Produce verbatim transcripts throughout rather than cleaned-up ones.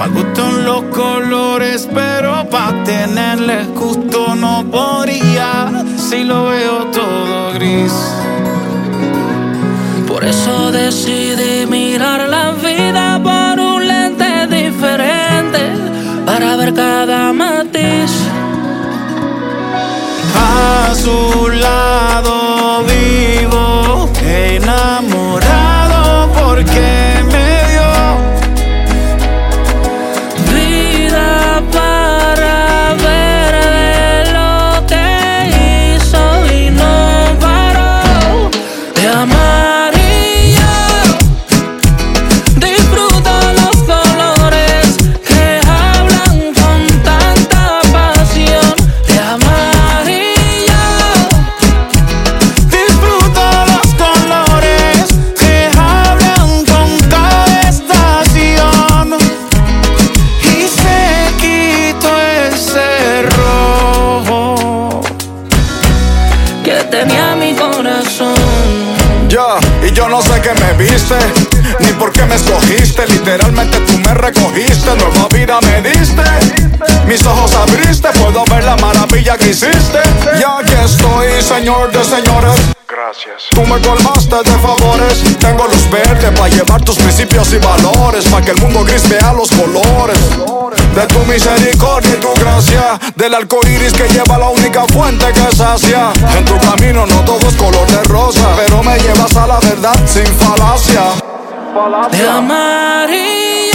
Pa' gusto los colores, pero pa' tenerles gusto no podría. Si lo veo todo gris. Por eso decidí mirar la vida por un lente diferente, para ver cada matiz. A su lado vivo, enamorado porque me dio vida para ver de lo que hizo y no paró de amar. Y yo disfruto los colores que hablan con tanta pasión de amar. Tenía mi corazón. Ya, yeah, y yo no sé qué me viste, ni por qué me escogiste. Literalmente tú me recogiste, nueva vida me diste. Mis ojos abriste, puedo ver la maravilla que hiciste. Ya aquí estoy, señor de señores. Gracias. Tú me colmaste de favores. Tengo luz verde para llevar tus principios y valores, para que el mundo gris vea los colores de tu misericordia y tu gracia, del arco iris que lleva la única fuente que sacia. En tu camino no todo es color de rosa, pero me llevas a la verdad sin falacia. De amar y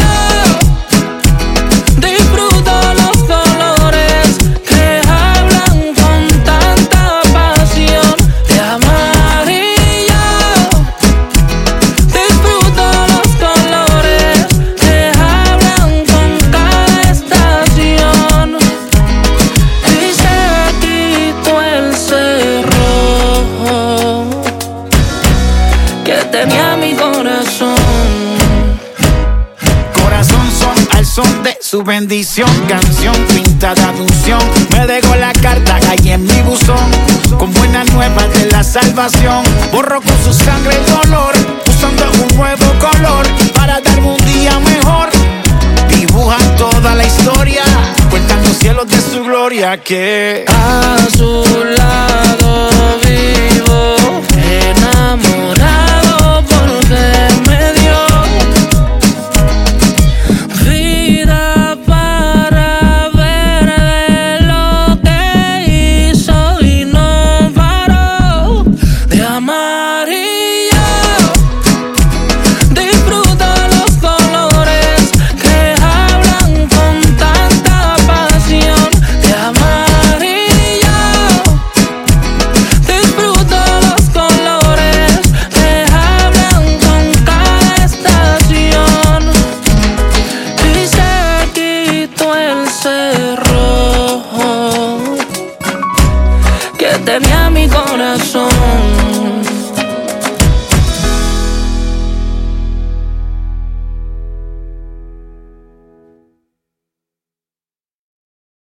yo disfruto los colores que hablan con tanta pasión. De amar y yo disfruto los colores que hablan con cada estación. Y se quitó el cerrojo que tenía mi corazón. Corazón son al son de su bendición. Canción pintada de unción. Me dejó la carta ahí en mi buzón, con buenas nuevas de la salvación. Borró con su sangre el dolor, usando un nuevo color para darme un día mejor. Dibujan toda la historia, cuentan los cielos de su gloria que azul